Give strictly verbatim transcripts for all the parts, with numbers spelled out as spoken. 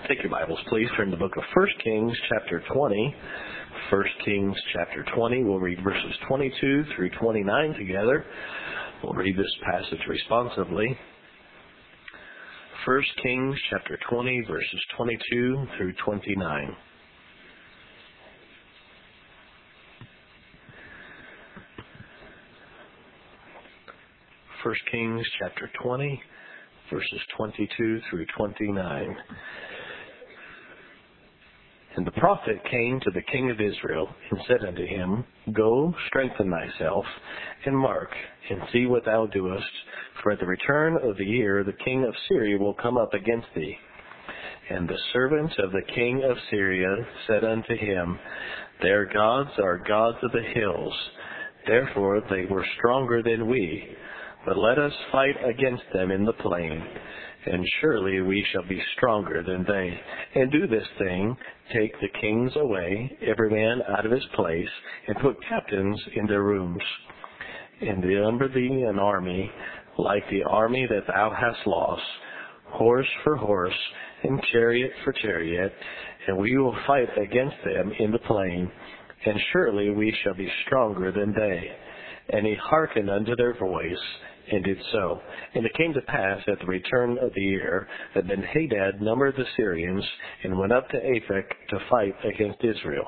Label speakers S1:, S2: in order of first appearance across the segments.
S1: Take your Bibles, please. Turn to the book of First Kings, chapter twenty. First Kings, chapter twenty. We'll read verses twenty-two through twenty-nine together. We'll read this passage responsively. First Kings, chapter twenty, verses twenty-two through twenty-nine. First Kings, chapter twenty, verses twenty-two through twenty-nine. And the prophet came to the king of Israel, and said unto him, Go, strengthen thyself, and mark, and see what thou doest, for at the return of the year the king of Syria will come up against thee. And the servants of the king of Syria said unto him, Their gods are gods of the hills, therefore they were stronger than we. But let us fight against them in the plain, and surely we shall be stronger than they. And do this thing, take the kings away, every man out of his place, and put captains in their rooms. And number thee an army, like the army that thou hast lost, horse for horse, and chariot for chariot, and we will fight against them in the plain, and surely we shall be stronger than they. And he hearkened unto their voice, and did so. And it came to pass at the return of the year that Ben-Hadad numbered the Syrians, and went up to Aphek to fight against Israel.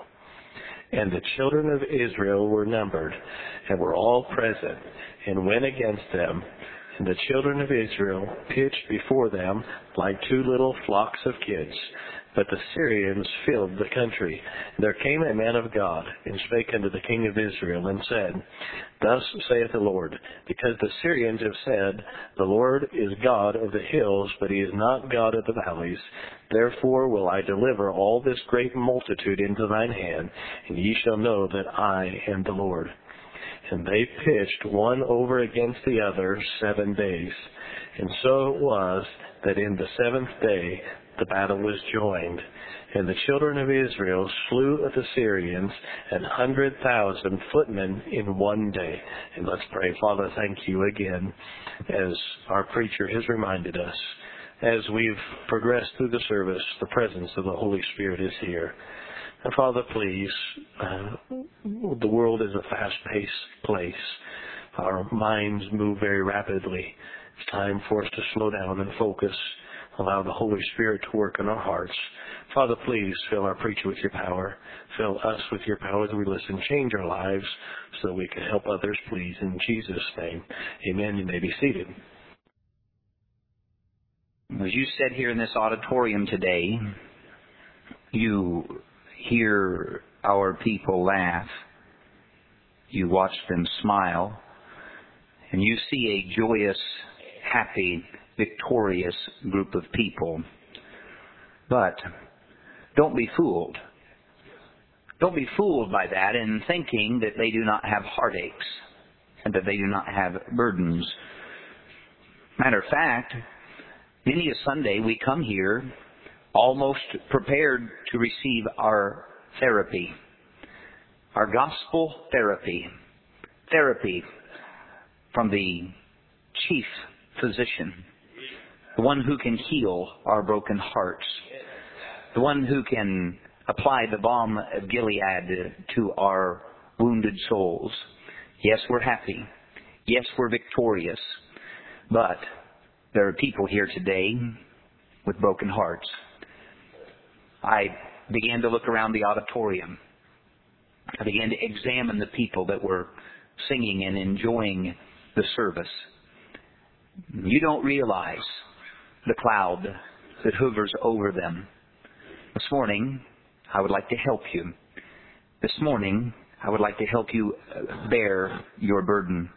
S1: And the children of Israel were numbered, and were all present, and went against them. And the children of Israel pitched before them like two little flocks of kids. But the Syrians filled the country. And there came a man of God, and spake unto the king of Israel, and said, Thus saith the Lord, because the Syrians have said, The Lord is God of the hills, but he is not God of the valleys. Therefore will I deliver all this great multitude into thine hand, and ye shall know that I am the Lord. And they pitched one over against the other seven days. And so it was that in the seventh day the battle was joined. And the children of Israel slew of the Syrians an hundred thousand footmen in one day. And let's pray. Father, thank you again, as our preacher has reminded us. As we've progressed through the service, the presence of the Holy Spirit is here. And Father, please, uh, the world is a fast-paced place. Our minds move very rapidly. It's time for us to slow down and focus. Allow the Holy Spirit to work in our hearts. Father, please fill our preacher with your power. Fill us with your power as we listen. Change our lives so that we can help others, please. In Jesus' name, amen. You may be seated.
S2: As you sit here in this auditorium today, you hear our people laugh. You watch them smile. And you see a joyous, happy, victorious group of people. But don't be fooled. Don't be fooled by that in thinking that they do not have heartaches and that they do not have burdens. Matter of fact, many a Sunday we come here almost prepared to receive our therapy, our gospel therapy, therapy from the chief physician, the one who can heal our broken hearts, the one who can apply the balm of Gilead to our wounded souls. Yes, we're happy. Yes, we're victorious. But there are people here today with broken hearts. I began to look around the auditorium. I began to examine the people that were singing and enjoying the service. You don't realize the cloud that hovers over them. This morning, I would like to help you. This morning, I would like to help you bear your burden.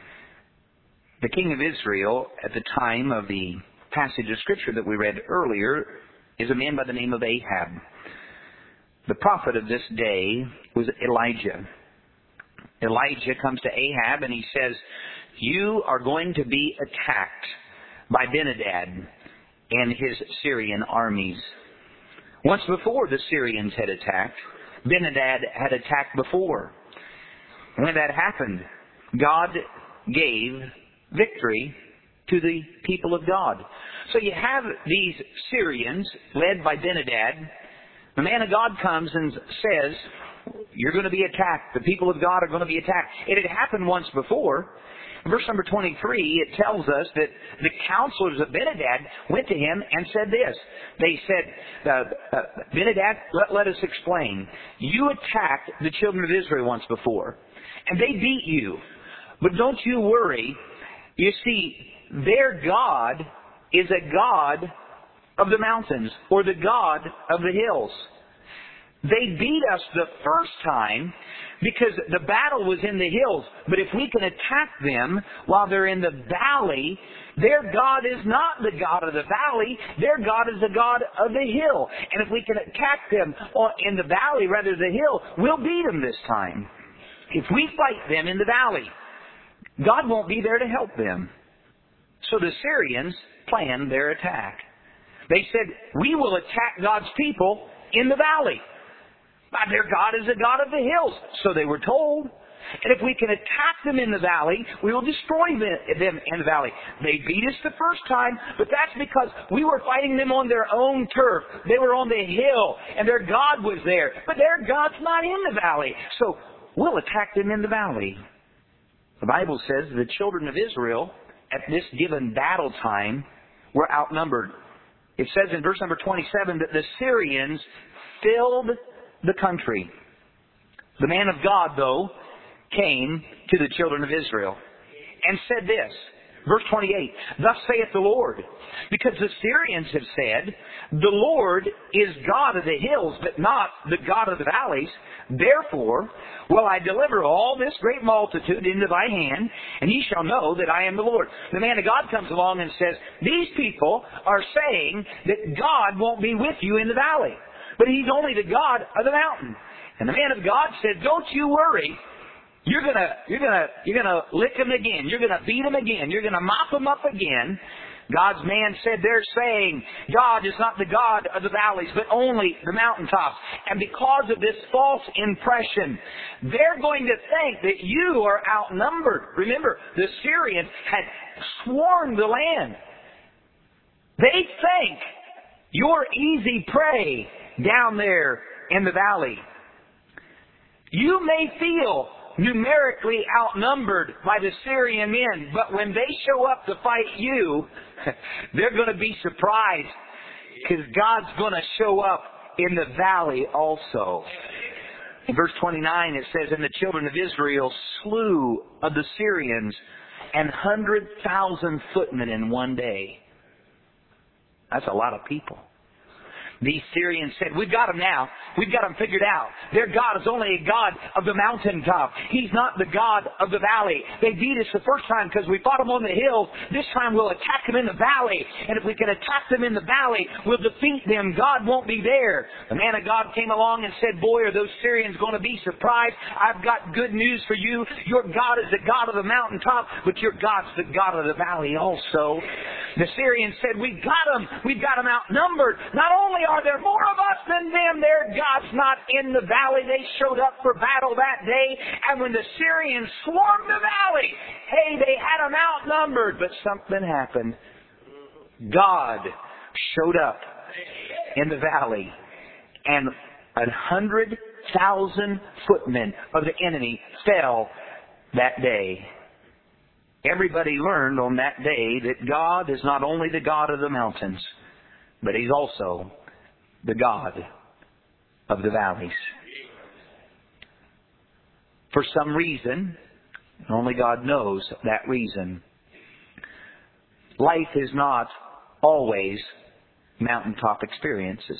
S2: The king of Israel, at the time of the passage of Scripture that we read earlier, is a man by the name of Ahab. The prophet of this day was Elijah. Elijah comes to Ahab and he says, You are going to be attacked by Ben-Hadad and his Syrian armies. Once before the Syrians had attacked. Ben-Hadad had attacked before. When that happened, God gave victory to the people of God. So you have these Syrians led by Ben-Hadad. The man of God comes and says, you're going to be attacked. The people of God are going to be attacked. It had happened once before. In verse number twenty-three, it tells us that the counselors of Ben-Hadad went to him and said this. They said, uh, uh, Ben-Hadad, let, let us explain. You attacked the children of Israel once before, and they beat you. But don't you worry. You see, their God is a God of the mountains, or the God of the hills. They beat us the first time because the battle was in the hills. But if we can attack them while they're in the valley, their God is not the God of the valley. Their God is the God of the hill. And if we can attack them in the valley rather than the hill, we'll beat them this time. If we fight them in the valley, God won't be there to help them. So the Syrians planned their attack. They said, we will attack God's people in the valley. But their God is a God of the hills. So they were told. And if we can attack them in the valley, we will destroy them in the valley. They beat us the first time, but that's because we were fighting them on their own turf. They were on the hill, and their God was there. But their God's not in the valley. So we'll attack them in the valley. The Bible says the children of Israel, at this given battle time, were outnumbered. It says in verse number twenty-seven that the Syrians filled the country. The man of God, though, came to the children of Israel and said this. Verse twenty-eight, thus saith the Lord, because the Syrians have said, the Lord is God of the hills, but not the God of the valleys. Therefore will I deliver all this great multitude into thy hand, and ye shall know that I am the Lord. The man of God comes along and says, these people are saying that God won't be with you in the valley, but He's only the God of the mountain. And the man of God said, don't you worry. You're gonna, you're gonna, you're gonna lick them again. You're gonna beat them again. You're gonna mop them up again. God's man said they're saying God is not the God of the valleys, but only the mountaintops. And because of this false impression, they're going to think that you are outnumbered. Remember, the Syrians had swarmed the land. They think you're easy prey down there in the valley. You may feel numerically outnumbered by the Syrian men, but when they show up to fight you, they're going to be surprised because God's going to show up in the valley also. In verse twenty-nine it says, and the children of Israel slew of the Syrians an hundred thousand footmen in one day. That's a lot of people. These Syrians said, we've got them now. We've got them figured out. Their God is only a God of the mountaintop. He's not the God of the valley. They beat us the first time because we fought them on the hills. This time we'll attack them in the valley. And if we can attack them in the valley, we'll defeat them. God won't be there. The man of God came along and said, boy, are those Syrians going to be surprised. I've got good news for you. Your God is the God of the mountaintop, but your God's the God of the valley also. The Syrians said, we've got them. We've got them outnumbered. Not only are there more of us than them, their God's not in the valley. They showed up for battle that day, and when the Syrians swarmed the valley, hey, they had them outnumbered, but something happened. God showed up in the valley, and a hundred thousand footmen of the enemy fell that day. Everybody learned on that day that God is not only the God of the mountains, but He's also the God of the valleys. For some reason, only God knows that reason, life is not always mountaintop experiences.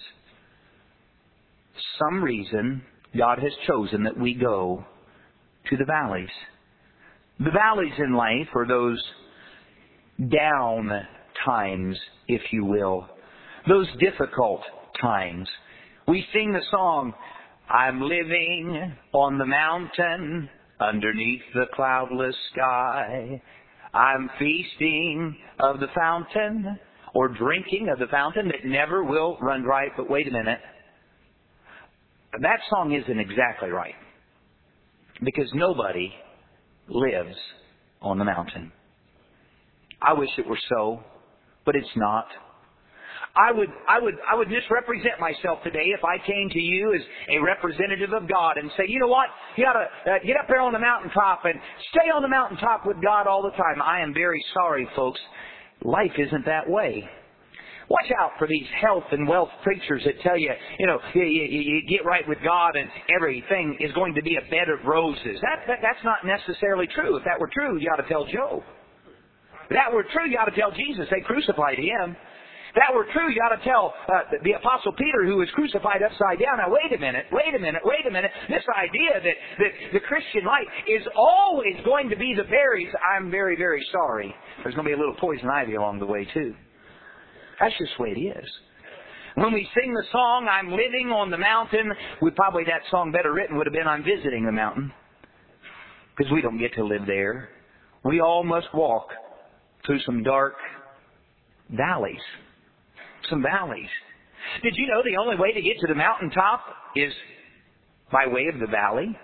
S2: Some reason, God has chosen that we go to the valleys. The valleys in life are those down times, if you will. Those difficult times. We sing the song, I'm living on the mountain underneath the cloudless sky. I'm feasting of the fountain or drinking of the fountain that never will run dry. But wait a minute. That song isn't exactly right. Because nobody lives on the mountain. I wish it were so. but it's not. I would, I would, I would misrepresent myself today if I came to you as a representative of God and say, you know what, you gotta uh, get up there on the mountaintop and stay on the mountaintop with God all the time. I am very sorry, folks. Life isn't that way. Watch out for these health and wealth preachers that tell you, you know, you, you, you get right with God and everything is going to be a bed of roses. That, that that's not necessarily true. If that were true, you ought to tell Job. If that were true, you ought to tell Jesus. They crucified him. If that were true, you ought to tell uh, the Apostle Peter, who was crucified upside down. Now, wait a minute, wait a minute, wait a minute. This idea that, that the Christian life is always going to be the berries, I'm very, very sorry. There's going to be a little poison ivy along the way, too. That's just the way it is. When we sing the song, I'm living on the mountain, we probably, that song better written would have been, I'm visiting the mountain. Because we don't get to live there. We all must walk through some dark valleys. Some valleys. Did you know the only way to get to the mountaintop is by way of the valley?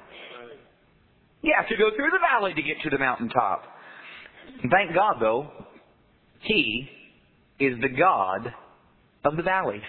S2: You have to go through the valley to get to the mountaintop. And thank God, though, He is the God of the valleys.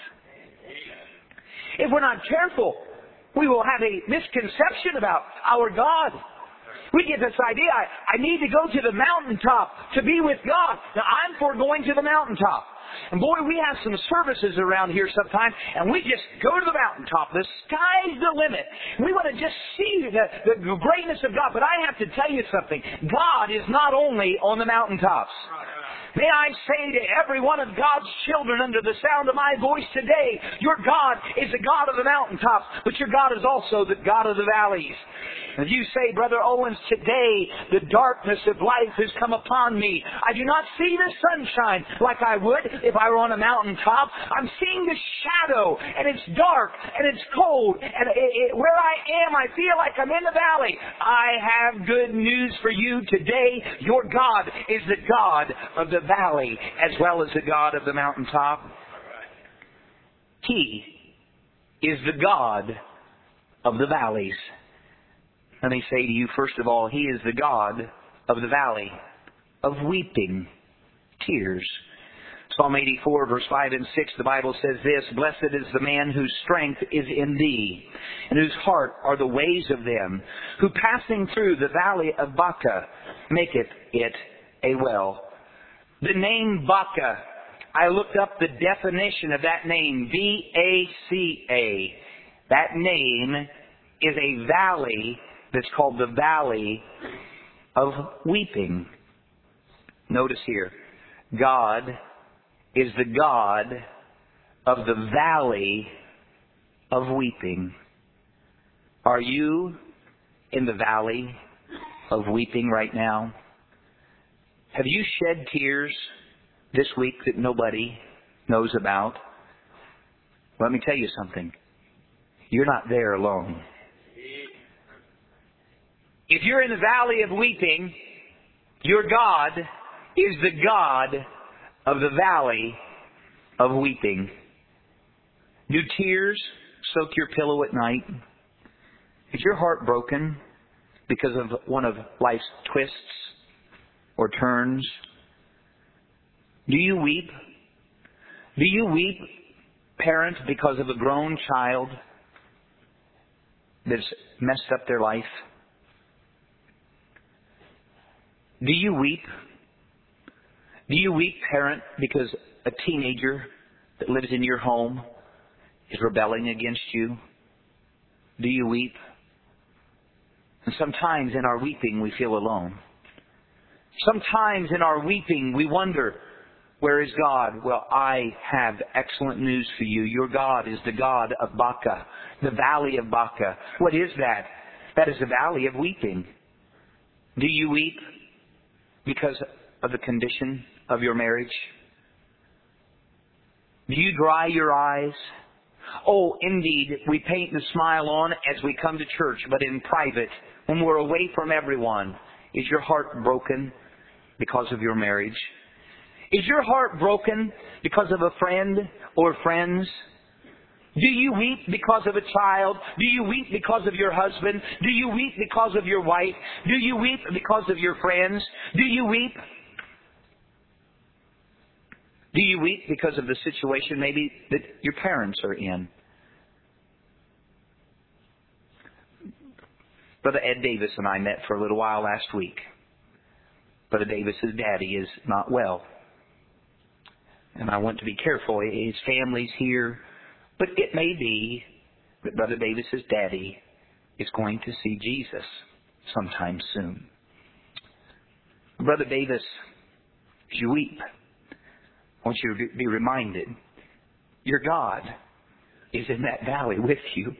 S2: If we're not careful, we will have a misconception about our God. We get this idea, I, I need to go to the mountaintop to be with God. Now, I'm for going to the mountaintop. And boy, we have some services around here sometimes, and we just go to the mountaintop. The sky's the limit. We want to just see the, the greatness of God. But I have to tell you something. God is not only on the mountaintops. May I say to every one of God's children under the sound of my voice today, your God is the God of the mountaintops, but your God is also the God of the valleys. If you say, Brother Owens, today the darkness of life has come upon me. I do not see the sunshine like I would if I were on a mountaintop. I'm seeing the shadow, and it's dark, and it's cold, and it, it, where I am, I feel like I'm in the valley. I have good news for you today. Your God is the God of the valley as well as the God of the mountaintop. He is the God of the valleys. Let me say to you, first of all, He is the God of the valley of weeping, tears. Psalm eighty-four, verse five and six, the Bible says this, Blessed is the man whose strength is in Thee, and whose heart are the ways of them, who passing through the valley of Baca maketh it a well. The name Baca, I looked up the definition of that name, B A C A. That name is a valley that's called the Valley of Weeping. Notice here, God is the God of the Valley of Weeping. Are you in the Valley of Weeping right now? Have you shed tears this week that nobody knows about? Let me tell you something. You're not there alone. If you're in the valley of weeping, your God is the God of the valley of weeping. Do tears soak your pillow at night? Is your heart broken because of one of life's twists or turns? Do you weep? Do you weep, parent, because of a grown child that's messed up their life? Do you weep? Do you weep, parent, because a teenager that lives in your home is rebelling against you? Do you weep? And sometimes in our weeping we feel alone. Sometimes in our weeping we wonder, where is God? Well, I have excellent news for you. Your God is the God of Baca, the valley of Baca. What is that? That is the valley of weeping. Do you weep because of the condition of your marriage? Do you dry your eyes? Oh, indeed, we paint and smile on as we come to church, but in private, when we're away from everyone, is your heart broken because of your marriage? Is your heart broken because of a friend or friends? Do you weep because of a child? Do you weep because of your husband? Do you weep because of your wife? Do you weep because of your friends? Do you weep? Do you weep because of the situation maybe that your parents are in? Brother Ed Davis and I met for a little while last week. Brother Davis's daddy is not well. And I want to be careful. His family's here. But it may be that Brother Davis's daddy is going to see Jesus sometime soon. Brother Davis, as you weep, I want you to be reminded, your God is in that valley with you.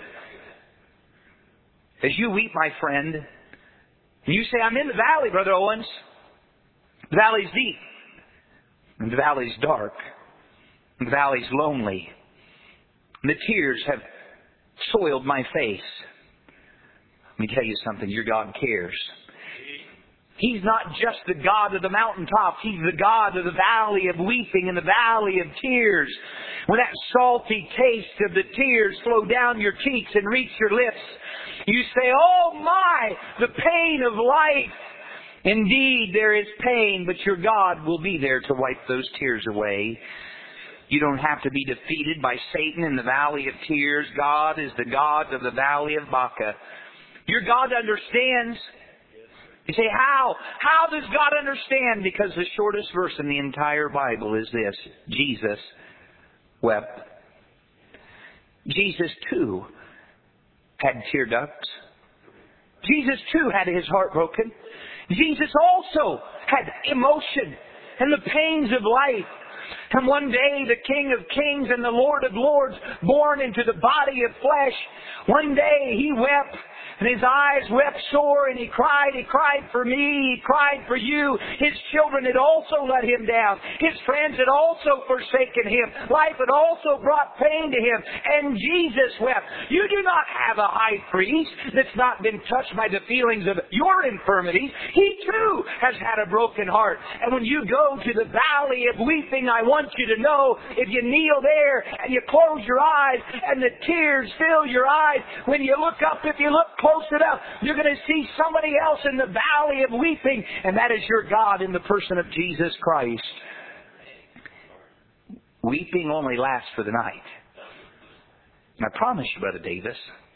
S2: As you weep, my friend, and you say, I'm in the valley, Brother Owens. The valley's deep. And the valley's dark. And the valley's lonely. And the tears have soiled my face. Let me tell you something. Your God cares. He's not just the God of the mountaintop. He's the God of the valley of weeping and the valley of tears. When that salty taste of the tears flow down your cheeks and reach your lips, you say, oh my, the pain of life. Indeed, there is pain, but your God will be there to wipe those tears away. You don't have to be defeated by Satan in the valley of tears. God is the God of the valley of Baca. Your God understands. You say, how? How does God understand? Because the shortest verse in the entire Bible is this. Jesus wept. Jesus too had tear ducts. Jesus too had his heart broken. Jesus also had emotion and the pains of life. And one day the King of Kings and the Lord of Lords, born into the body of flesh, one day he wept. And his eyes wept sore, and he cried. He cried for me. He cried for you. His children had also let him down. His friends had also forsaken him. Life had also brought pain to him. And Jesus wept. You do not have a high priest that's not been touched by the feelings of your infirmities. He too has had a broken heart. And when you go to the valley of weeping, I want you to know, if you kneel there and you close your eyes and the tears fill your eyes, when you look up, if you look close enough, you're going to see somebody else in the valley of weeping, and that is your God in the person of Jesus Christ. Weeping only lasts for the night. And I promise you, Brother Davis,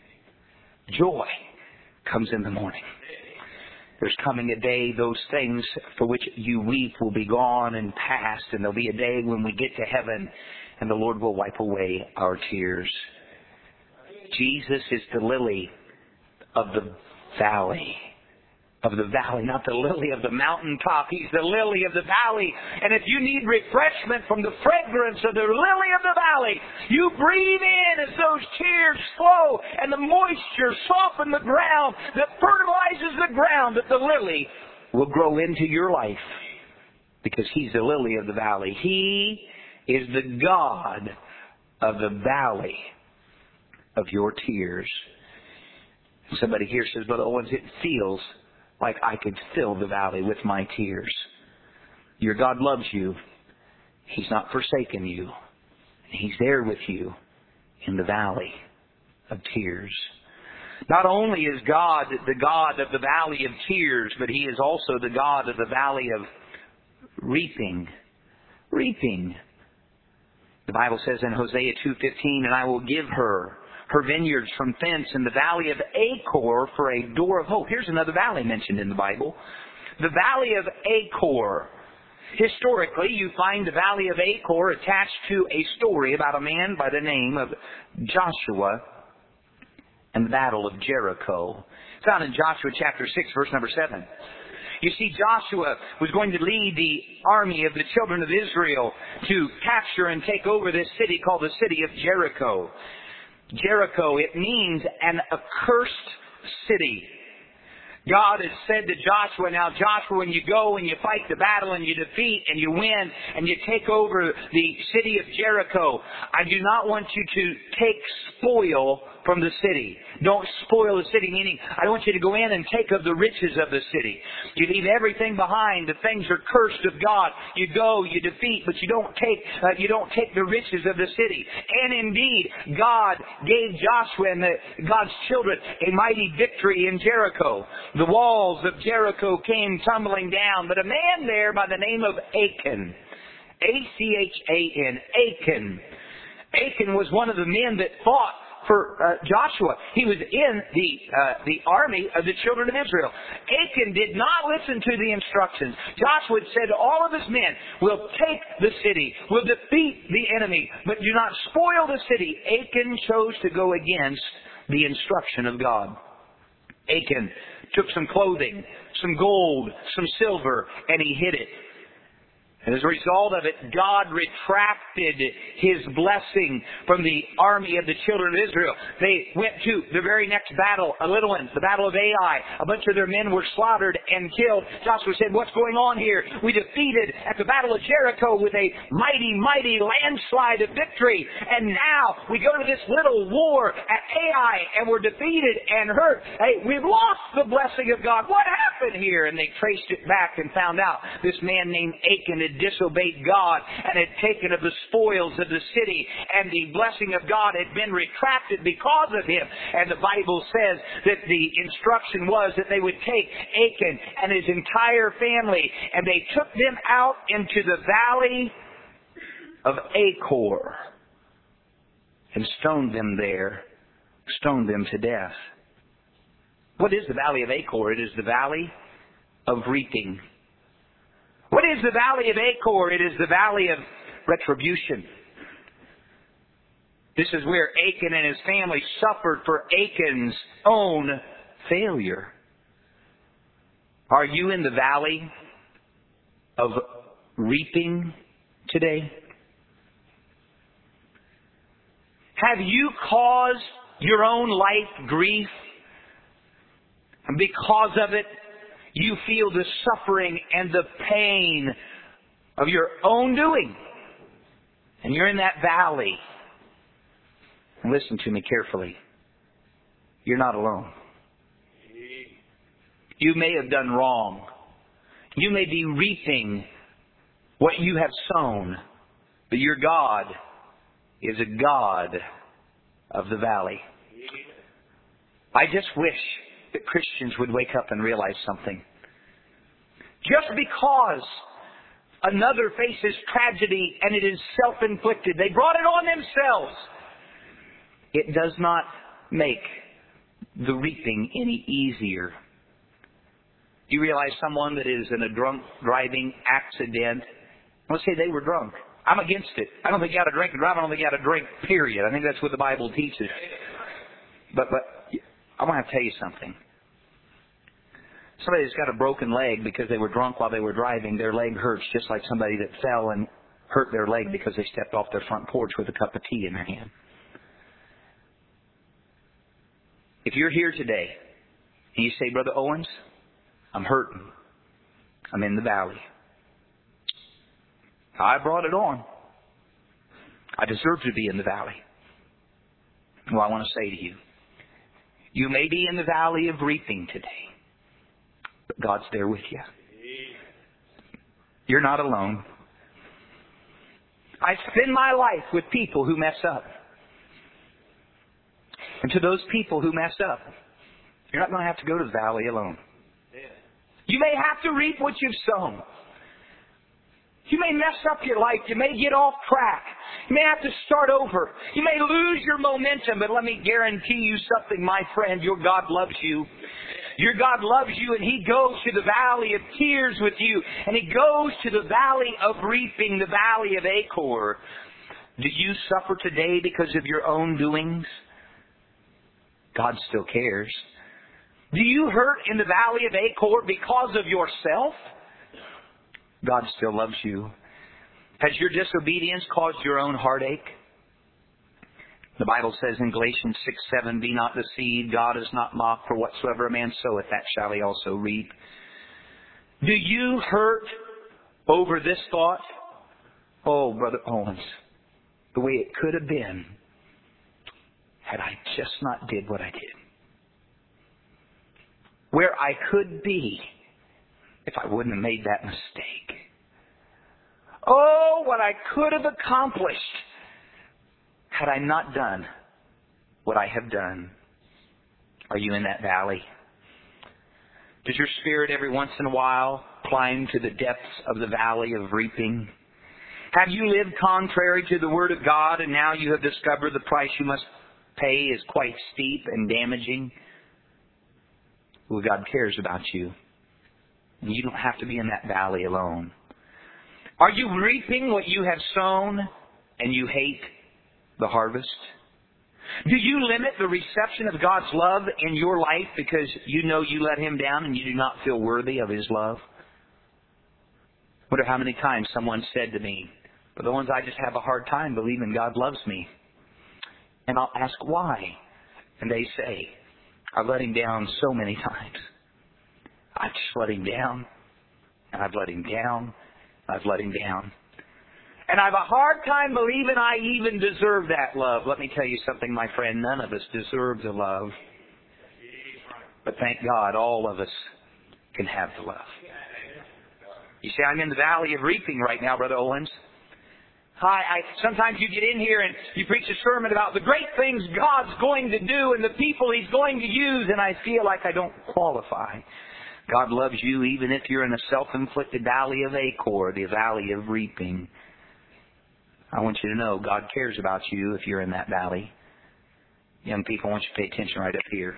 S2: joy comes in the morning. There's coming a day those things for which you weep will be gone and past, and there'll be a day when we get to heaven and the Lord will wipe away our tears. Jesus is the lily of the valley. Of the valley, not the lily of the mountaintop. He's the lily of the valley. And if you need refreshment from the fragrance of the lily of the valley, you breathe in as those tears flow and the moisture soften the ground that fertilizes the ground, that the lily will grow into your life. Because He's the lily of the valley. He is the God of the valley of your tears. Somebody here says, Brother Owens, it feels like I could fill the valley with my tears. Your God loves you. He's not forsaken you. He's there with you in the valley of tears. Not only is God the God of the valley of tears, but He is also the God of the valley of reaping. Reaping. The Bible says in Hosea two fifteen, and I will give her her vineyards from thence in the valley of Achor for a door of hope. Here's another valley mentioned in the Bible. The valley of Achor. Historically, you find the valley of Achor attached to a story about a man by the name of Joshua and the battle of Jericho. It's found in Joshua chapter six, verse number seven. You see, Joshua was going to lead the army of the children of Israel to capture and take over this city called the city of Jericho. Jericho, it means an accursed city. God has said to Joshua, now Joshua, when you go and you fight the battle and you defeat and you win and you take over the city of Jericho, I do not want you to take spoil from the city. Don't spoil the city, meaning I want you to go in and take of the riches of the city. You leave everything behind. The things are cursed of God. You go, you defeat, but you don't take uh, you don't take the riches of the city. And indeed, God gave Joshua and the, God's children a mighty victory in Jericho. The walls of Jericho came tumbling down, but a man there by the name of Achan. A C H A N, Achan. Achan was one of the men that fought for uh, Joshua. He was in the uh, the army of the children of Israel. Achan did not listen to the instructions. Joshua had said to all of his men, we'll take the city, we'll defeat the enemy, but do not spoil the city. Achan chose to go against the instruction of God. Achan took some clothing, some gold, some silver, and he hid it. And as a result of it, God retracted His blessing from the army of the children of Israel. They went to the very next battle, a little one, the battle of Ai. A bunch of their men were slaughtered and killed. Joshua said, what's going on here? We defeated at the battle of Jericho with a mighty, mighty landslide of victory. And now we go to this little war at Ai and we're defeated and hurt. Hey, we've lost the blessing of God. What happened here? And they traced it back and found out this man named Achan had disobeyed God and had taken of the spoils of the city, and the blessing of God had been retracted because of him. And the Bible says that the instruction was that they would take Achan and his entire family, and they took them out into the valley of Achor and stoned them there, stoned them to death. What is the valley of Achor? It is the valley of reaping. What is the valley of Achor? It is the valley of retribution. This is where Achan and his family suffered for Achan's own failure. Are you in the valley of reaping today? Have you caused your own life grief? And because of it, you feel the suffering and the pain of your own doing. And you're in that valley. And listen to me carefully. You're not alone. You may have done wrong. You may be reaping what you have sown. But your God is a God of the valley. I just wish that Christians would wake up and realize something. Just because another faces tragedy and it is self-inflicted, they brought it on themselves, it does not make the reaping any easier. You realize someone that is in a drunk driving accident, let's say they were drunk. I'm against it. I don't think you got to drink and drive. I don't think you got to drink, period. I think that's what the Bible teaches. But, but I want to tell you something. Somebody that's got a broken leg because they were drunk while they were driving, their leg hurts just like somebody that fell and hurt their leg because they stepped off their front porch with a cup of tea in their hand. If you're here today and you say, Brother Owens, I'm hurting. I'm in the valley. I brought it on. I deserve to be in the valley. Well, I want to say to you, you may be in the valley of reaping today, but God's there with you. You're not alone. I spend my life with people who mess up. And to those people who mess up, you're not going to have to go to the valley alone. You may have to reap what you've sown. You may mess up your life. You may get off track. You may have to start over. You may lose your momentum, but let me guarantee you something, my friend. Your God loves you. Your God loves you, and He goes to the valley of tears with you, and He goes to the valley of reaping, the valley of Achor. Do you suffer today because of your own doings? God still cares. Do you hurt in the valley of Achor because of yourself? God still loves you. Has your disobedience caused your own heartache? The Bible says in Galatians six seven, be not deceived, God is not mocked, for whatsoever a man soweth, that shall he also reap. Do you hurt over this thought? Oh, Brother Owens, the way it could have been had I just not did what I did. Where I could be if I wouldn't have made that mistake. Oh, what I could have accomplished had I not done what I have done. Are you in that valley? Does your spirit every once in a while climb to the depths of the valley of reaping? Have you lived contrary to the Word of God, and now you have discovered the price you must pay is quite steep and damaging? Well, God cares about you. And you don't have to be in that valley alone. Are you reaping what you have sown, and you hate the harvest? Do you limit the reception of God's love in your life because you know you let Him down and you do not feel worthy of His love? I wonder how many times someone said to me, "For the ones I just have a hard time believing God loves me." And I'll ask why. And they say, "I've let Him down so many times. I've just let Him down. And I've let Him down. I've let Him down. And I have a hard time believing I even deserve that love." Let me tell you something, my friend. None of us deserve the love. But thank God all of us can have the love. You see, I'm in the valley of reaping right now, Brother Owens. Hi, I, sometimes you get in here and you preach a sermon about the great things God's going to do and the people He's going to use, and I feel like I don't qualify. God loves you even if you're in a self-inflicted valley of Achor, the valley of reaping. I want you to know God cares about you if you're in that valley. Young people, I want you to pay attention right up here.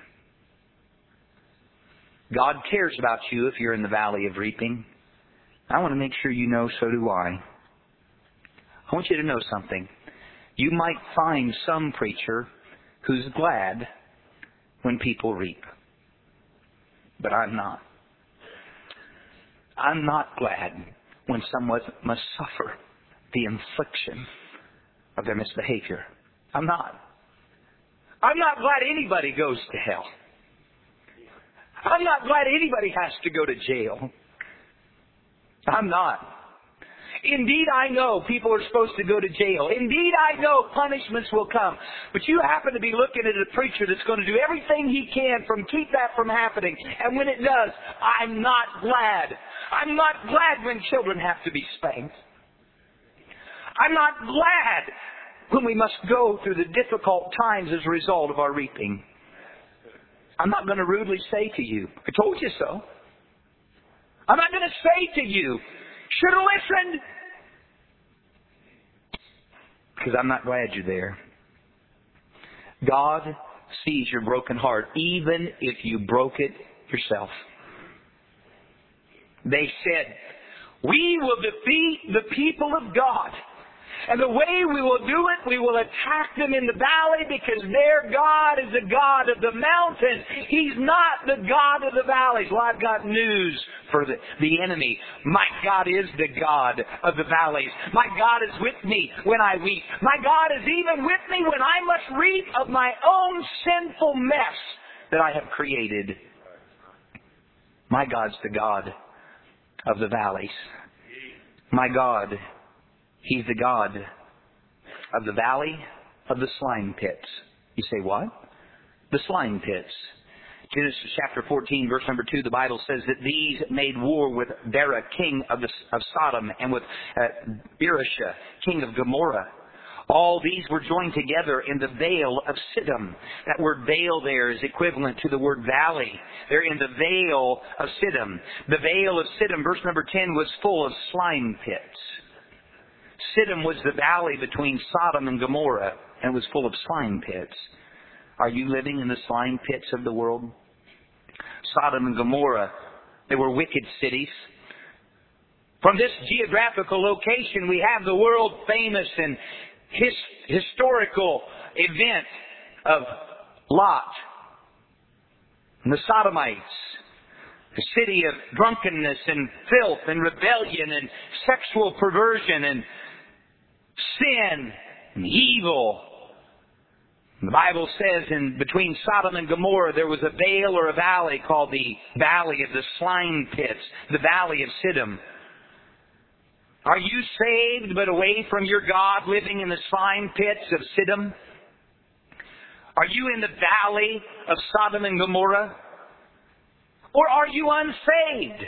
S2: God cares about you if you're in the valley of reaping. I want to make sure you know, so do I. I want you to know something. You might find some preacher who's glad when people reap. But I'm not. I'm not glad when someone must suffer the infliction of their misbehavior. I'm not. I'm not glad anybody goes to hell. I'm not glad anybody has to go to jail. I'm not. Indeed, I know people are supposed to go to jail. Indeed, I know punishments will come. But you happen to be looking at a preacher that's going to do everything he can from keep that from happening. And when it does, I'm not glad. I'm not glad when children have to be spanked. I'm not glad when we must go through the difficult times as a result of our reaping. I'm not going to rudely say to you, "I told you so." I'm not going to say to you, "Should have listened." Because I'm not glad you're there. God sees your broken heart, even if you broke it yourself. They said, "We will defeat the people of God. And the way we will do it, we will attack them in the valley because their God is the God of the mountains. He's not the God of the valleys." Well, I've got news for the, the enemy. My God is the God of the valleys. My God is with me when I weep. My God is even with me when I must reap of my own sinful mess that I have created. My God's the God of the valleys. My God, He's the God of the valley of the slime pits. You say, what? The slime pits. Genesis chapter fourteen, verse number two, the Bible says that these made war with Bera, king of, the, of Sodom, and with uh, Beersheba, king of Gomorrah. All these were joined together in the vale of Siddim. That word vale there is equivalent to the word valley. They're in the vale of Siddim. The vale of Siddim, verse number ten, was full of slime pits. Siddim was the valley between Sodom and Gomorrah, and was full of slime pits. Are you living in the slime pits of the world? Sodom and Gomorrah, they were wicked cities. From this geographical location, we have the world famous and his, historical event of Lot and the Sodomites. The city of drunkenness and filth and rebellion and sexual perversion and sin and evil. The Bible says in between Sodom and Gomorrah there was a vale or a valley called the Valley of the Slime Pits, the Valley of Siddim. Are you saved but away from your God, living in the slime pits of Siddim? Are you in the valley of Sodom and Gomorrah? Or are you unsaved?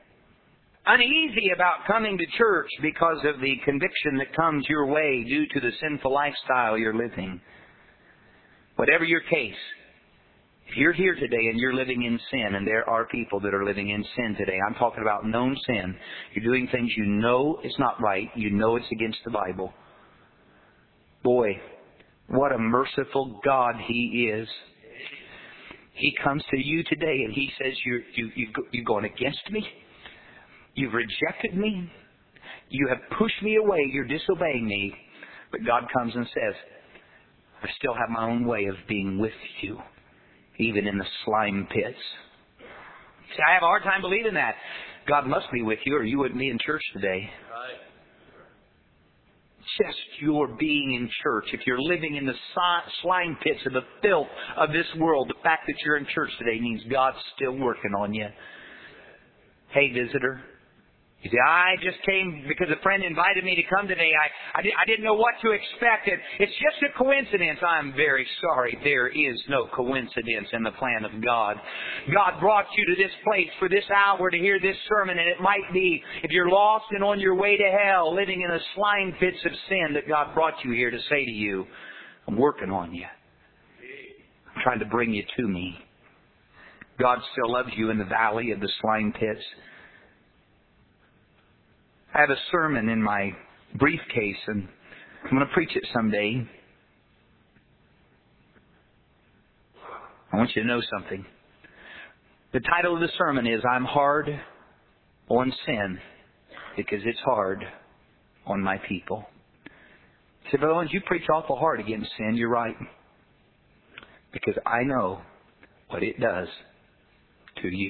S2: Uneasy about coming to church because of the conviction that comes your way due to the sinful lifestyle you're living. Whatever your case, If you're here today and you're living in sin, and there are people that are living in sin today, I'm talking about known sin. You're doing things you know it's not right. You know it's against the Bible. Boy, what a merciful God He is. He comes to you today and He says, you're, you, you, you're going against me. You've rejected me. You have pushed me away. You're disobeying me. But God comes and says, I still have my own way of being with you, even in the slime pits. See, I have a hard time believing that. God must be with you or you wouldn't be in church today.
S1: Right.
S2: Just your being in church, if you're living in the slime pits of the filth of this world, the fact that you're in church today means God's still working on you. Hey, visitor. You say, I just came because a friend invited me to come today. I, I, did, I didn't know what to expect. It, it's just a coincidence. I'm very sorry. There is no coincidence in the plan of God. God brought you to this place for this hour to hear this sermon, and it might be, if you're lost and on your way to hell, living in the slime pits of sin, that God brought you here to say to you, I'm working on you. I'm trying to bring you to me. God still loves you in the valley of the slime pits. I have a sermon in my briefcase, and I'm going to preach it someday. I want you to know something. The title of the sermon is, I'm hard on sin because it's hard on my people. I said, Brother Owens, you preach awful hard against sin. You're right. Because I know what it does to you.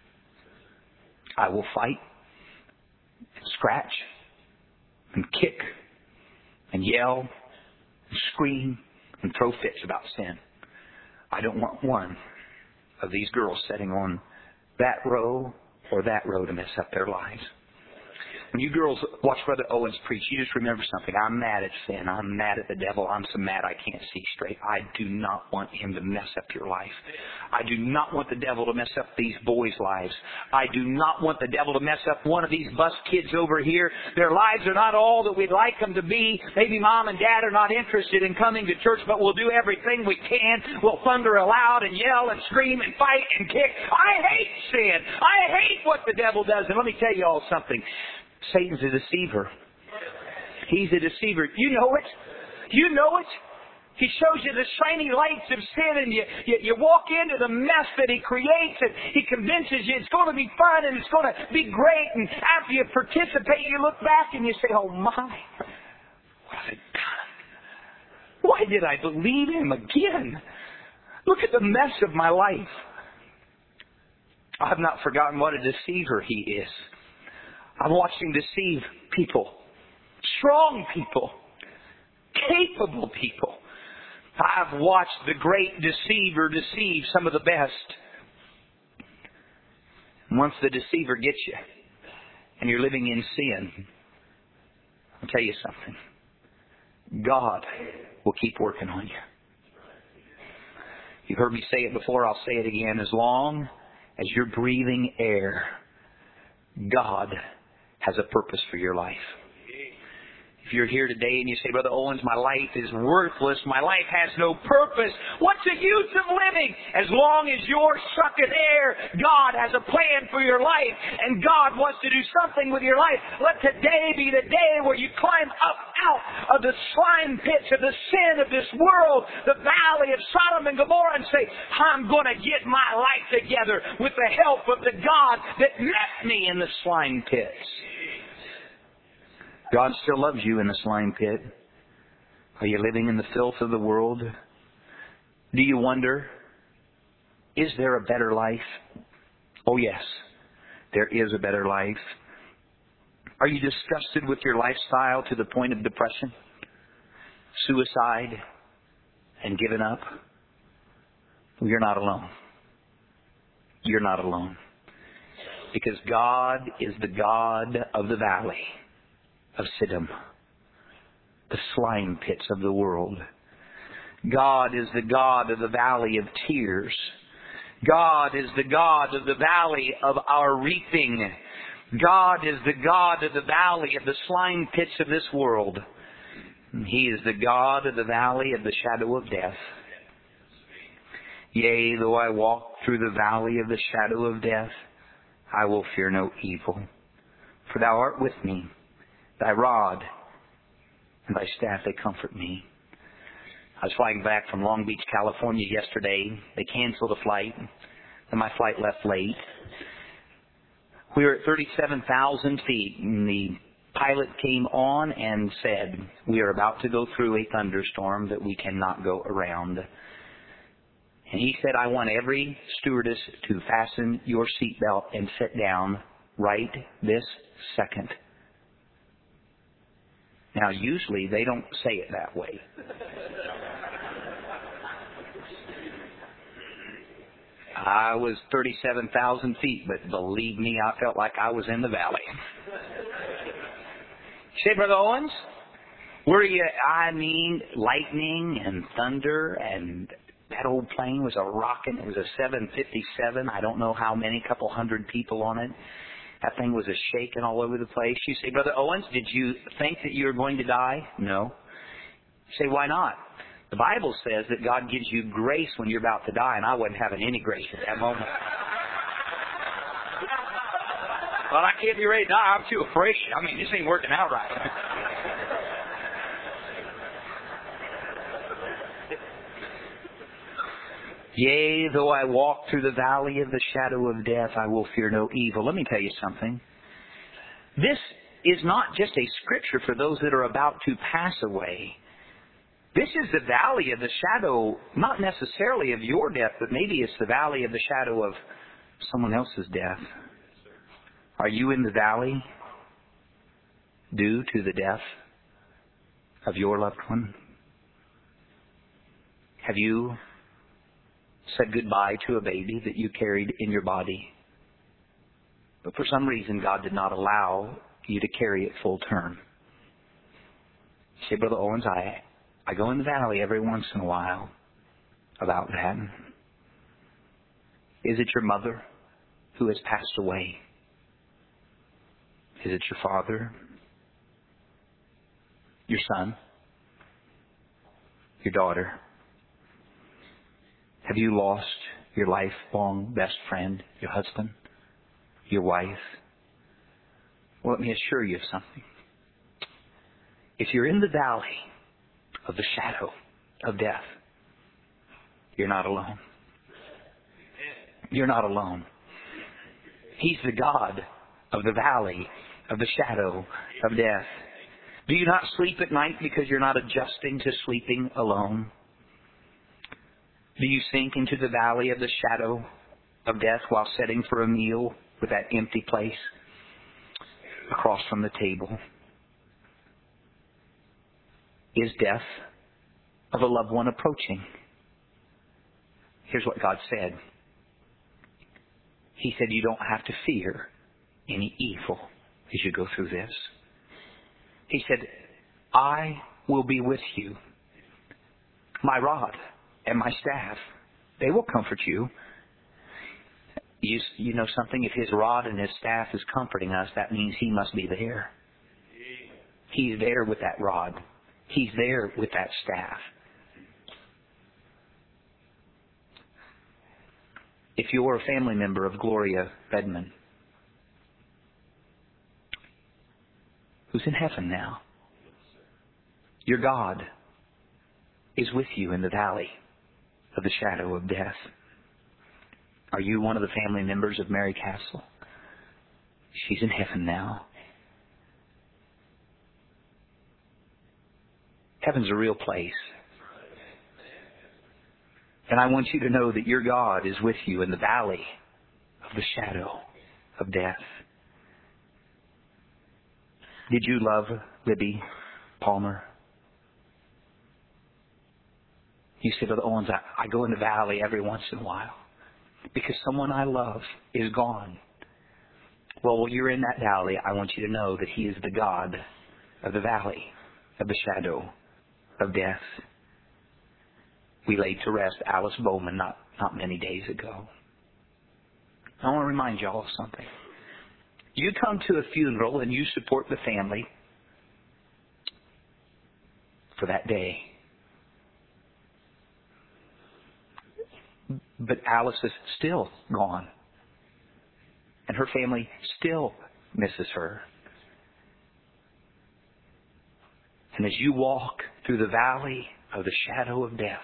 S2: I will fight, scratch, and kick, and yell, and scream, and throw fits about sin. I don't want one of these girls sitting on that row or that row to mess up their lives. When you girls watch Brother Owens preach, you just remember something. I'm mad at sin. I'm mad at the devil. I'm so mad I can't see straight. I do not want him to mess up your life. I do not want the devil to mess up these boys' lives. I do not want the devil to mess up one of these bus kids over here. Their lives are not all that we'd like them to be. Maybe mom and dad are not interested in coming to church, but we'll do everything we can. We'll thunder aloud and yell and scream and fight and kick. I hate sin. I hate what the devil does. And let me tell you all something. Satan's a deceiver. He's a deceiver. You know it. You know it. He shows you the shiny lights of sin, and you, you, you walk into the mess that he creates, and he convinces you it's going to be fun and it's going to be great. And after you participate, you look back and you say, oh my, what have I done? Why did I believe him again? Look at the mess of my life. I've not forgotten what a deceiver he is. I've watched him deceive people, strong people, capable people. I've watched the great deceiver deceive some of the best. And once the deceiver gets you and you're living in sin, I'll tell you something. God will keep working on you. You've heard me say it before, I'll say it again. As long as you're breathing air, God has a purpose for your life. If you're here today and you say, Brother Owens, my life is worthless, my life has no purpose, what's the use of living? As long as you're sucking air, God has a plan for your life, and God wants to do something with your life. Let today be the day where you climb up out of the slime pits of the sin of this world, the valley of Sodom and Gomorrah, and say, I'm going to get my life together with the help of the God that met me in the slime pits. God still loves you in the slime pit. Are you living in the filth of the world? Do you wonder, is there a better life? Oh yes, there is a better life. Are you disgusted with your lifestyle to the point of depression, suicide, and giving up? Well, you're not alone. You're not alone. Because God is the God of the valley of Siddim, the slime pits of the world. God is the God of the valley of tears. God is the God of the valley of our reaping. God is the God of the valley of the slime pits of this world. And He is the God of the valley of the shadow of death. Yea, though I walk through the valley of the shadow of death, I will fear no evil. For thou art with me. Thy rod and thy staff, they comfort me. I was flying back from Long Beach, California yesterday. They canceled a flight, and my flight left late. We were at thirty-seven thousand feet, and the pilot came on and said, we are about to go through a thunderstorm that we cannot go around. And he said, I want every stewardess to fasten your seatbelt and sit down right this second. Now, usually they don't say it that way. I was thirty-seven thousand feet, but believe me, I felt like I was in the valley. Say, Brother Owens, were you, I mean, lightning and thunder, and that old plane was a rocket. It was a seven fifty-seven. I don't know how many, couple hundred people on it. That thing was a shaking all over the place. You say, Brother Owens, did you think that you were going to die? No. You say, why not? The Bible says that God gives you grace when you're about to die, and I wasn't having any grace at that moment. Well, I can't be ready to die. I'm too afraid. I mean, this ain't working out right. Yea, though I walk through the valley of the shadow of death, I will fear no evil. Let me tell you something. This is not just a scripture for those that are about to pass away. This is the valley of the shadow, not necessarily of your death, but maybe it's the valley of the shadow of someone else's death. Are you in the valley due to the death of your loved one? Have you said goodbye to a baby that you carried in your body, but for some reason God did not allow you to carry it full term? You say, Brother Owens, I, I go in the valley every once in a while about that. Is it your mother who has passed away? Is it your father? Your son? Your daughter? Have you lost your lifelong best friend, your husband, your wife? Well, let me assure you of something. If you're in the valley of the shadow of death, you're not alone. You're not alone. He's the God of the valley of the shadow of death. Do you not sleep at night because you're not adjusting to sleeping alone? Do you sink into the valley of the shadow of death while setting for a meal with that empty place across from the table? Is death of a loved one approaching? Here's what God said. He said, you don't have to fear any evil as you go through this. He said, I will be with you. My rod and my staff, they will comfort you. You, you know something? If his rod and his staff is comforting us, that means he must be there. He's there with that rod. He's there with that staff. If you're a family member of Gloria Redmond, who's in heaven now, your God is with you in the valley of the shadow of death. Are you one of the family members of Mary Castle? She's in heaven now. Heaven's a real place. And I want you to know that your God is with you in the valley of the shadow of death. Did you love Libby Palmer? You say, Brother Owens, I, I go in the valley every once in a while because someone I love is gone. Well, while you're in that valley, I want you to know that He is the God of the valley of the shadow of death. We laid to rest Alice Bowman not, not many days ago. I want to remind you all of something. You come to a funeral and you support the family for that day. But Alice is still gone. And her family still misses her. And as you walk through the valley of the shadow of death,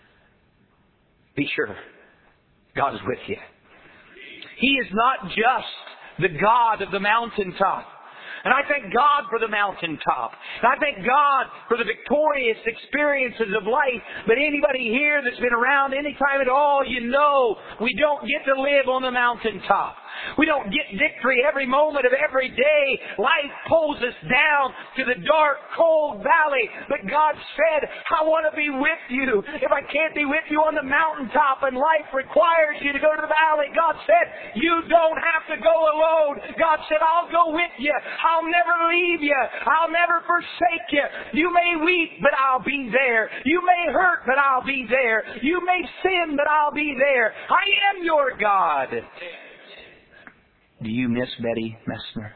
S2: be sure God is with you. He is not just the God of the mountaintop. And I thank God for the mountaintop. And I thank God for the victorious experiences of life. But anybody here that's been around any time at all, you know we don't get to live on the mountaintop. We don't get victory every moment of every day. Life pulls us down to the dark, cold valley. But God said, I want to be with you. If I can't be with you on the mountaintop and life requires you to go to the valley, God said, you don't have to go alone. God said, I'll go with you. I'll never leave you. I'll never forsake you. You may weep, but I'll be there. You may hurt, but I'll be there. You may sin, but I'll be there. I am your God. Do you miss Betty Messner?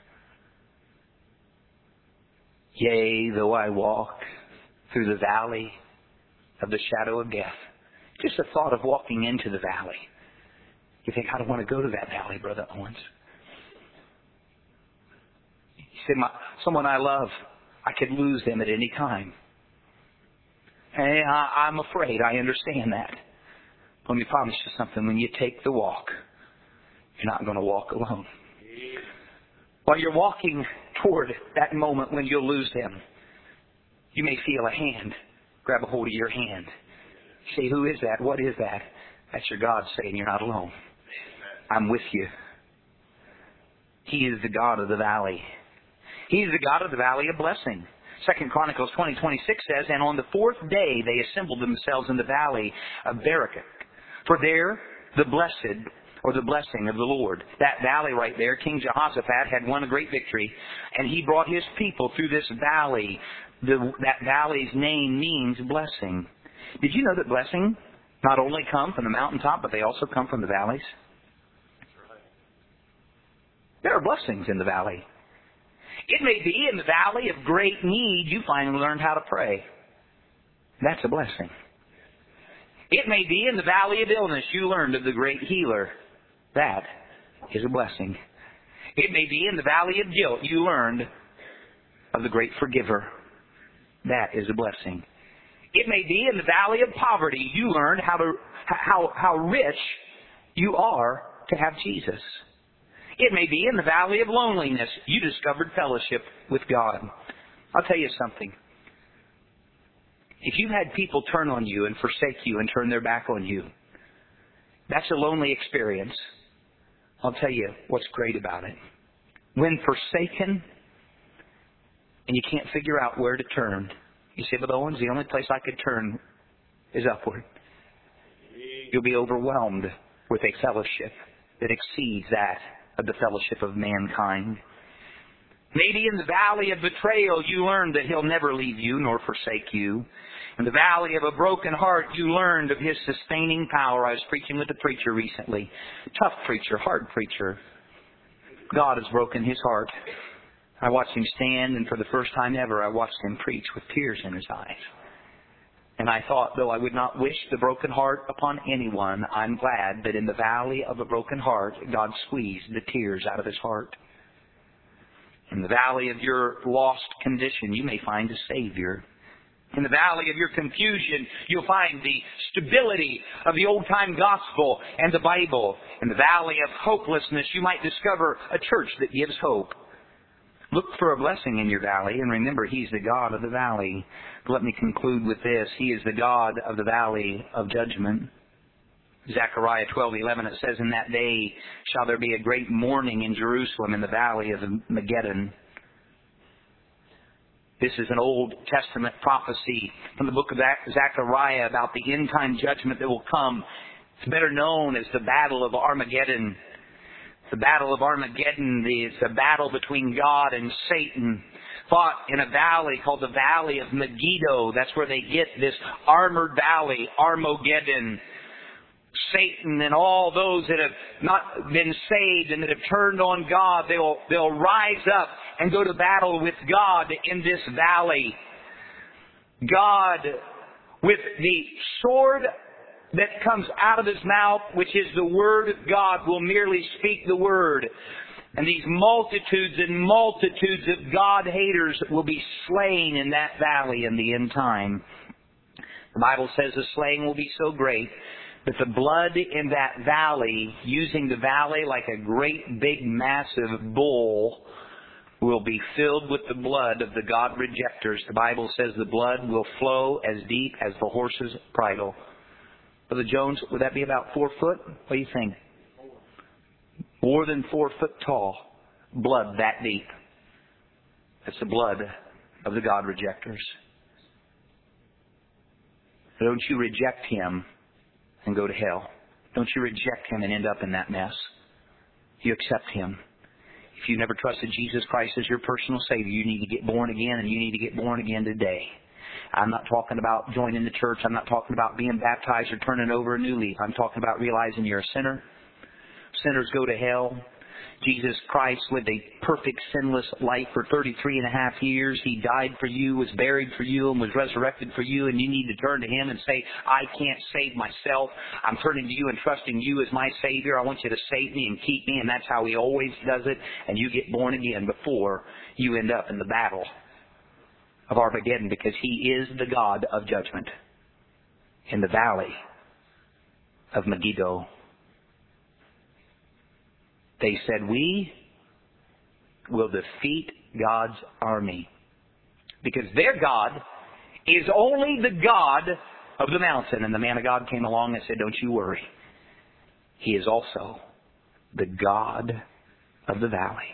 S2: Yea, though I walk through the valley of the shadow of death. Just the thought of walking into the valley. You think, I don't want to go to that valley, Brother Owens. You said, My, someone I love, I could lose them at any time. And I, I'm afraid, I understand that. Let me promise you something. When you take the walk, you're not going to walk alone. While you're walking toward that moment when you'll lose them, you may feel a hand grab a hold of your hand. Say, who is that? What is that? That's your God saying you're not alone. I'm with you. He is the God of the valley. He is the God of the valley of blessing. Second Chronicles twenty twenty-six says, and on the fourth day they assembled themselves in the valley of Berachah. For there the blessed, or the blessing of the Lord. That valley right there, King Jehoshaphat had won a great victory, and he brought his people through this valley. The, that valley's name means blessing. Did you know that blessing not only come from the mountaintop, but they also come from the valleys? There are blessings in the valley. It may be in the valley of great need you finally learned how to pray. That's a blessing. It may be in the valley of illness you learned of the great healer. That is a blessing. It may be in the valley of guilt you learned of the great forgiver. That is a blessing. It may be in the valley of poverty you learned how to how how rich you are to have Jesus. It may be in the valley of loneliness you discovered fellowship with God. I'll tell you something. If you've had people turn on you and forsake you and turn their back on you, that's a lonely experience. I'll tell you what's great about it. When forsaken and you can't figure out where to turn, you say, but Owens, the only place I could turn is upward. You'll be overwhelmed with a fellowship that exceeds that of the fellowship of mankind. Maybe in the valley of betrayal you learned that He'll never leave you nor forsake you. In the valley of a broken heart you learned of His sustaining power. I was preaching with a preacher recently. Tough preacher, hard preacher. God has broken his heart. I watched him stand, and for the first time ever I watched him preach with tears in his eyes. And I thought, though I would not wish the broken heart upon anyone, I'm glad that in the valley of a broken heart God squeezed the tears out of his heart. In the valley of your lost condition, you may find a Savior. In the valley of your confusion, you'll find the stability of the old-time gospel and the Bible. In the valley of hopelessness, you might discover a church that gives hope. Look for a blessing in your valley, and remember, He's the God of the valley. Let me conclude with this. He is the God of the valley of judgment. Zechariah twelve eleven, it says, in that day shall there be a great mourning in Jerusalem in the valley of Megiddon. This is an Old Testament prophecy from the book of Zechariah about the end-time judgment that will come. It's better known as the Battle of Armageddon. The Battle of Armageddon is a battle between God and Satan, fought in a valley called the Valley of Megiddo. That's where they get this armored valley, Armageddon. Satan and all those that have not been saved and that have turned on God, they'll, they'll rise up and go to battle with God in this valley. God, with the sword that comes out of His mouth, which is the Word of God, will merely speak the Word. And these multitudes and multitudes of God haters will be slain in that valley in the end time. The Bible says the slaying will be so great that the blood in that valley, using the valley like a great big massive bowl, will be filled with the blood of the God rejectors. The Bible says the blood will flow as deep as the horse's bridle. Brother Jones, would that be about four foot? What do you think? More than four foot tall. Blood that deep. That's the blood of the God rejectors. Don't you reject Him and go to hell. Don't you reject Him and end up in that mess. You accept Him. If you never trusted Jesus Christ as your personal Savior, you need to get born again, and you need to get born again today. I'm not talking about joining the church. I'm not talking about being baptized or turning over a new leaf. I'm talking about realizing you're a sinner. Sinners go to hell. Jesus Christ lived a perfect, sinless life for thirty-three and a half years. He died for you, was buried for you, and was resurrected for you. And you need to turn to Him and say, I can't save myself. I'm turning to You and trusting You as my Savior. I want You to save me and keep me. And that's how He always does it. And you get born again before you end up in the battle of Armageddon, because He is the God of judgment in the valley of Megiddo. They said, we will defeat God's army, because their God is only the God of the mountain. And the man of God came along and said, don't you worry. He is also the God of the valley.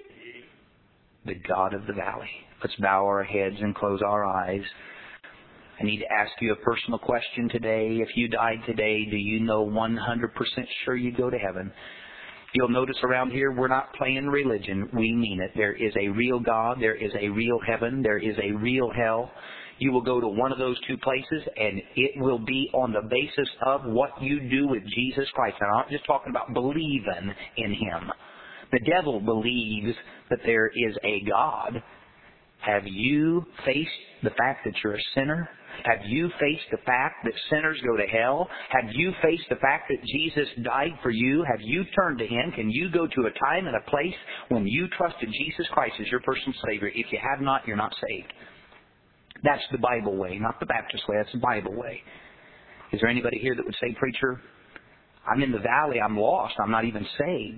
S2: The God of the valley. Let's bow our heads and close our eyes. I need to ask you a personal question today. If you died today, do you know one hundred percent sure you'd go to heaven? You'll notice around here, we're not playing religion. We mean it. There is a real God. There is a real heaven. There is a real hell. You will go to one of those two places, and it will be on the basis of what you do with Jesus Christ. And I'm not just talking about believing in Him. The devil believes that there is a God. Have you faced the fact that you're a sinner? Have you faced the fact that sinners go to hell? Have you faced the fact that Jesus died for you? Have you turned to Him? Can you go to a time and a place when you trusted Jesus Christ as your personal Savior? If you have not, you're not saved. That's the Bible way, not the Baptist way. That's the Bible way. Is there anybody here that would say, preacher, I'm in the valley, I'm lost, I'm not even saved.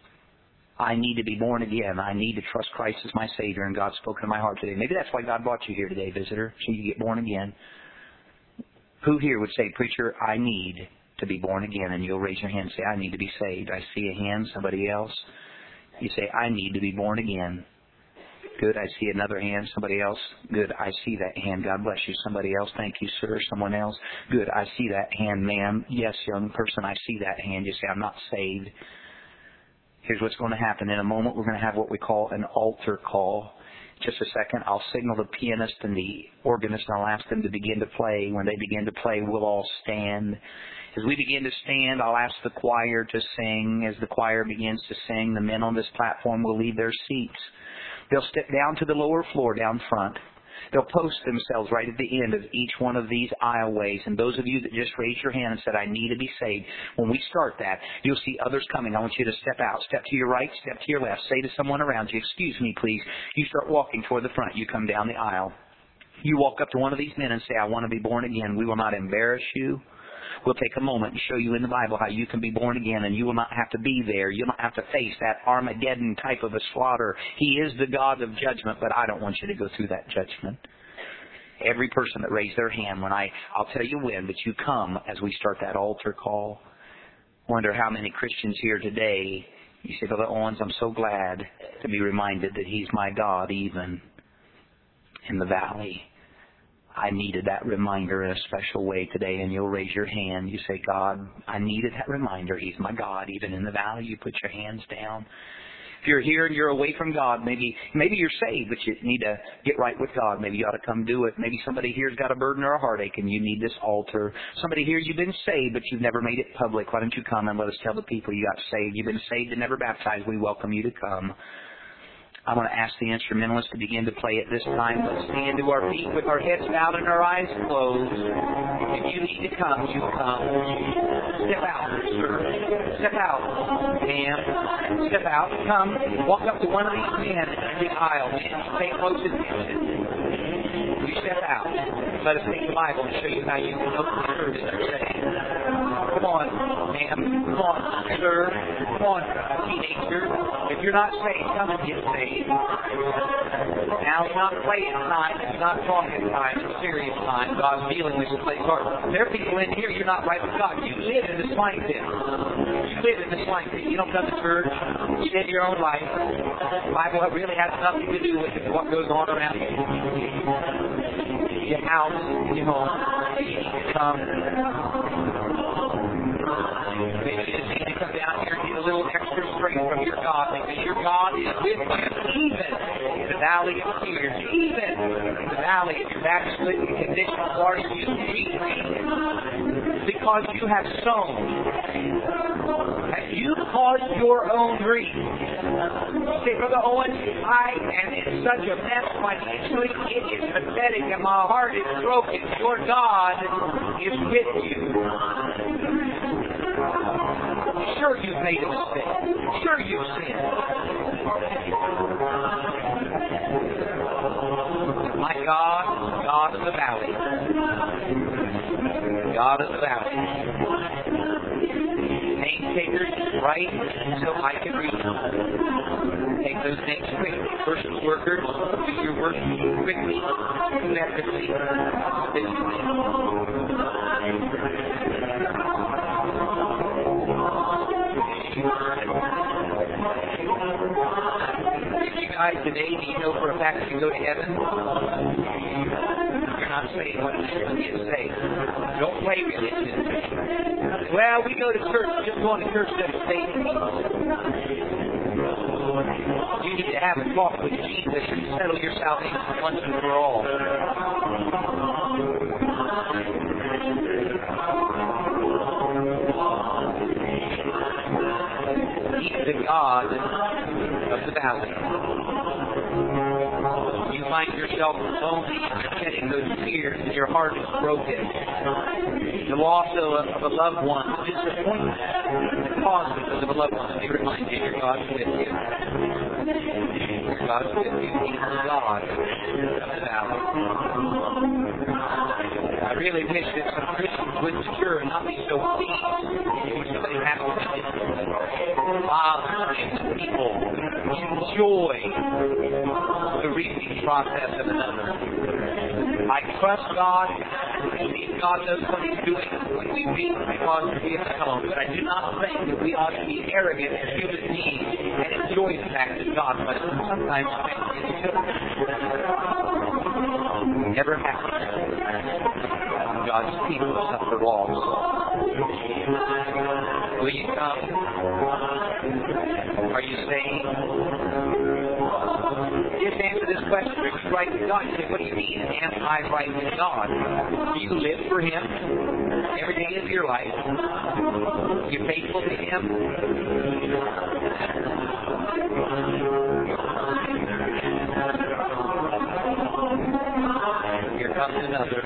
S2: I need to be born again. I need to trust Christ as my Savior, and God's spoken to my heart today. Maybe that's why God brought you here today, visitor, so you get born again. Who here would say, preacher, I need to be born again? And you'll raise your hand and say, I need to be saved. I see a hand. Somebody else? You say, I need to be born again. Good. I see another hand. Somebody else? Good. I see that hand. God bless you. Somebody else? Thank you, sir. Someone else? Good. I see that hand, ma'am. Yes, young person, I see that hand. You say, I'm not saved. Here's what's going to happen. In a moment, we're going to have what we call an altar call. Just a second, I'll signal the pianist and the organist, and I'll ask them to begin to play. When they begin to play, we'll all stand. As we begin to stand, I'll ask the choir to sing. As the choir begins to sing, the men on this platform will leave their seats. They'll step down to the lower floor down front. They'll post themselves right at the end of each one of these aisleways. And those of you that just raised your hand and said, I need to be saved, when we start that, you'll see others coming. I want you to step out. Step to your right, step to your left. Say to someone around you, excuse me, please. You start walking toward the front. You come down the aisle. You walk up to one of these men and say, I want to be born again. We will not embarrass you. We'll take a moment and show you in the Bible how you can be born again, and you will not have to be there. You'll not have to face that Armageddon type of a slaughter. He is the God of judgment, but I don't want you to go through that judgment. Every person that raised their hand, when I, I'll tell you when, but you come as we start that altar call. Wonder how many Christians here today, you say, Brother Owens, I'm so glad to be reminded that He's my God even in the valley. I needed that reminder in a special way today, and you'll raise your hand. You say, God, I needed that reminder. He's my God, even in the valley. You put your hands down. If you're here and you're away from God, maybe maybe you're saved, but you need to get right with God. Maybe you ought to come do it. Maybe somebody here's got a burden or a heartache, and you need this altar. Somebody here, you've been saved, but you've never made it public. Why don't you come and let us tell the people you got saved? You've been saved and never baptized. We welcome you to come. I'm going to ask the instrumentalist to begin to play at this time. Let's stand to our feet with our heads bowed and our eyes closed. If you need to come, you come. Step out, sir. Step out, ma'am. Step out. Come. Walk up to one of these men in the aisle. Man, pay close attention. You step out. Let us take the Bible and show you how you can open the service and say, come on, ma'am. Come on, sir. Come on, teenager. If you're not saved, come and get saved. Now it's not playing time. It's not talking time. It's serious time. God's dealing with your place heart. There are people in here, you're not right with God. You live in the swine pit. You live in the swine pit. You don't come to church. You live your own life. The Bible really has nothing to do with what goes on around you. Your house, your home, come. Maybe you just need to come down here and get a little extra strength from your God, because your God is with you, even in the valley of tears, even in the valley of your backslidden condition. Are you weak? Because you have sown. Have you caused your own grief? Say, Brother Owen, I am in such a mess financially. It is pathetic and my heart is broken. Your God is with you. Sure, you've made a mistake. Sure, you've sinned. My God, God of the valley. God of the valley. Name takers, right, so I can read them. Take those names quickly. First workers, do your work quickly, effectively, efficiently. If you guys today, do you know for a fact you can go to heaven? You're not saying what you say. Don't play religion. Well, we go to church, just going to church doesn't say anything. You need to have a talk with Jesus and settle your salvation once and for all. He's the God of the valley. You find yourself lonely and shedding those tears and your heart is broken. The loss of a, of a loved one, the disappointment caused because of a loved one. They remind you your God's with you. Your God's with you. He's the God of the valley. I really wish that some Christians would mature and not be so weak. Somebody has to fathers and people enjoy the reaping process of another. I trust God. I believe God knows what He's doing when we reap because we have come. But I do not think that we ought to be arrogant as human beings and enjoy the fact that God must sometimes make His children. Never happens. God's people suffer loss. Will you come? Are you saved? Just answer this question. Are you right with God? You say, what do you mean, am I right with God? Do you live for Him every day of your life? You're faithful to Him? Here comes another.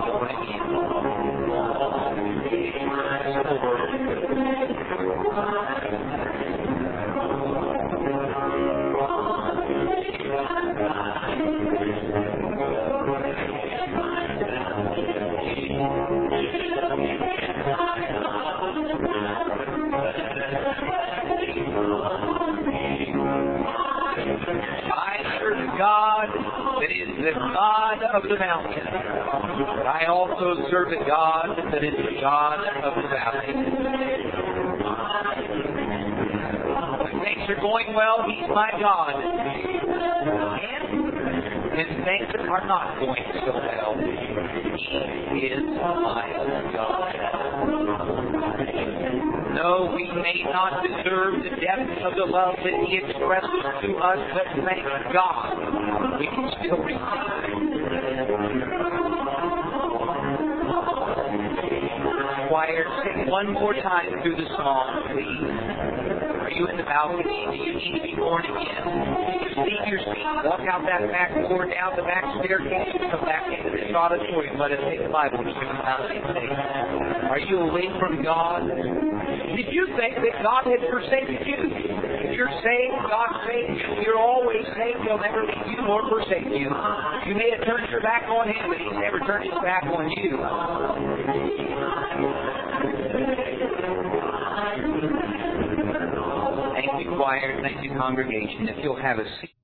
S2: I serve a God that is the God of the mountain, but I also serve a God that is the God of the valley. When things are going well, He's my God. And when things are not going so well, He is my God. No, we may not deserve the depth of the love that He expresses to us, but thank God we can still receive it. Choir, sing one more time through the song, please. Are you in the balcony? Do you need to be born again? Do you see your seat? Walk out that back door, down the back staircase, and come back into this auditorium. Let us take the Bible and swing about these things. Are you away from God? Did you think that God had forsaken you? If you're saved, God saved you. You're always saved. He'll never leave you nor forsake you. You may have turned your back on Him, but He's never turned His back on you. Thank you, choir. Thank you, congregation. If you'll have a seat.